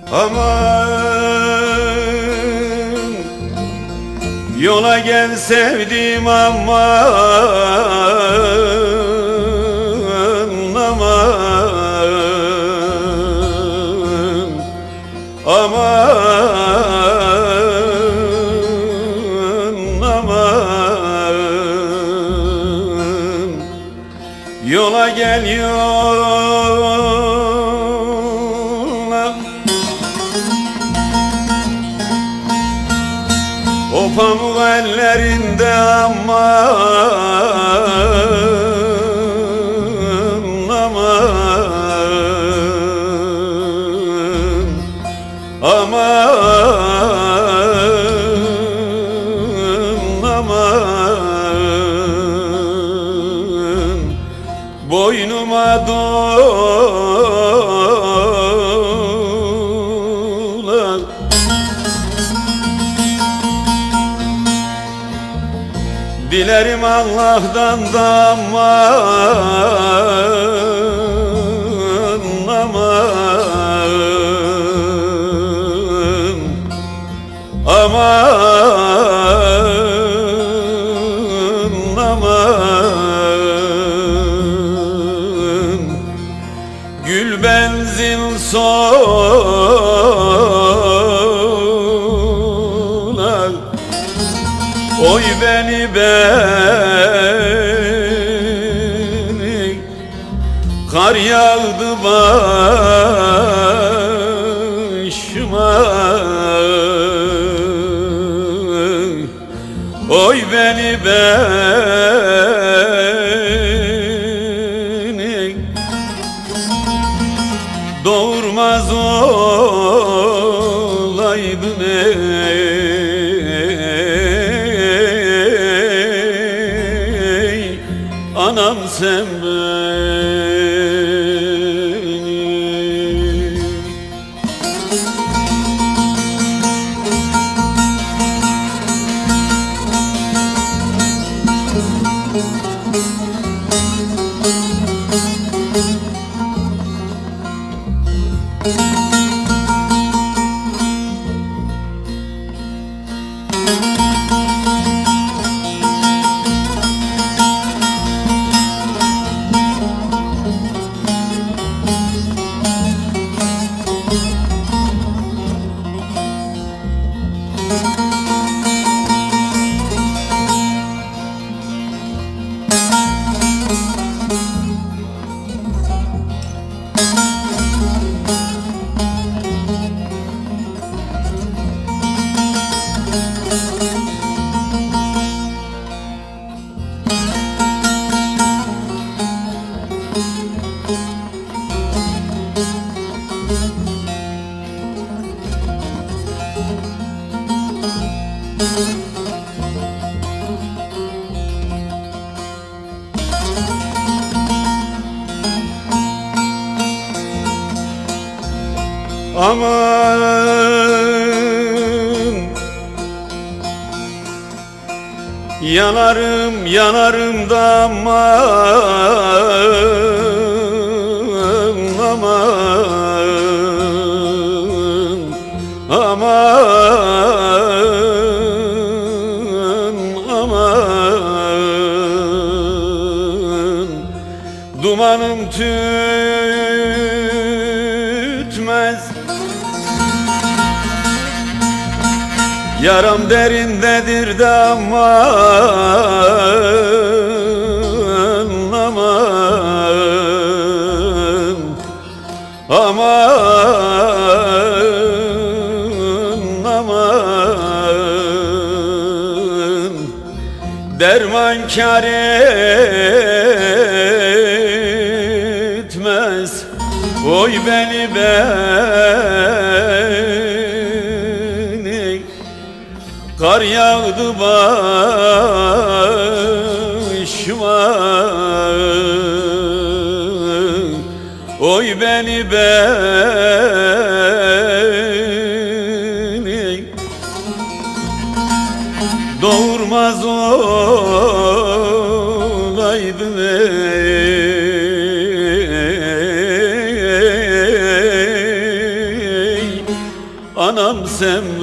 Aman yola gel sevdim aman, aman, aman, aman, yola gel yola. O pamuk ellerinde aman, aman, aman, aman, boynuma dolan. Dilerim Allah'tan da aman, aman, aman, aman, gül benzin solar. Oy beni kar yağdı başıma. Oy beni doğurmaz olaydın ey anam sen beni. Aman yanarım yanarım da aman, aman, aman, aman, dumanım tütmez. Yaram derindedir de aman, aman, aman, aman, derman kâr etmez. Oy beni kar yağdı başıma. Oy beni doğurmaz olaydın ey sevmezdim